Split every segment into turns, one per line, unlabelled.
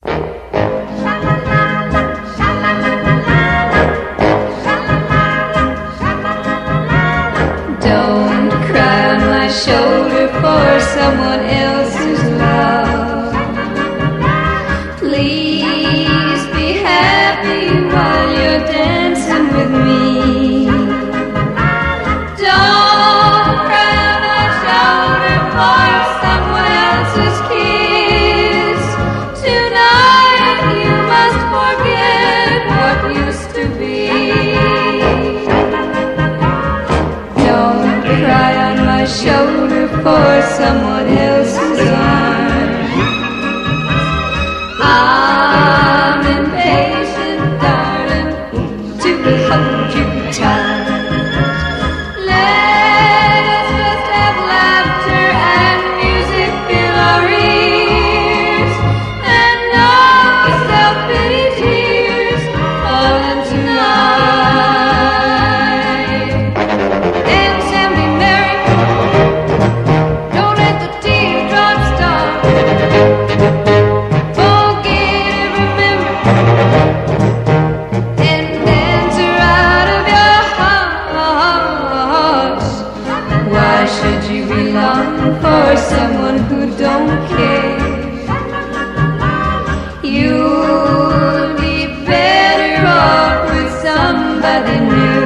Don't cry on my shoulder for someone else's love. Please be happy while you're dancing with me. Don't cry on my shoulder for someone else's kiss. Tonight you must forget what used to be. Don't cry on my shoulder for someone else's arms. I'm impatient, darling, to hug you tight. Let us just have laughter and music fill our ears, and no self-pity tears falling tonight. Dance and be merry, don't let the teardrops stop. Forget and remember, and dance her out of your heart. Why should you be longing for someone who don't care? You'll be better off with somebody new.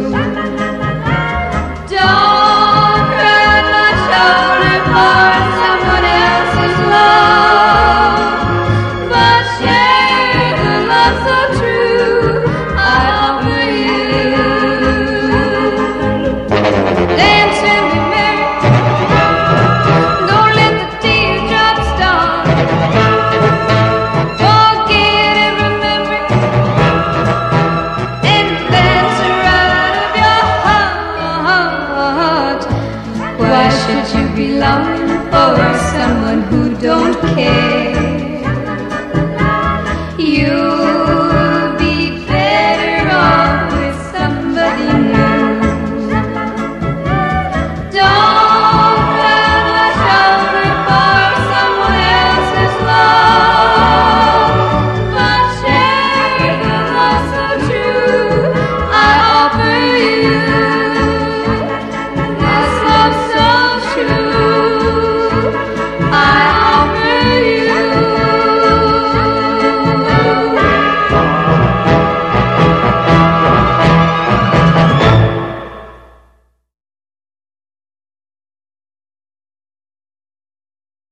Don't cry on my shoulder for someone else's love, but share the love so true I offer you. Dance and be merry, don't let the teardrops stop. Forget and remember, and dance her out of your heart. Why should you be longing for someone who don't care?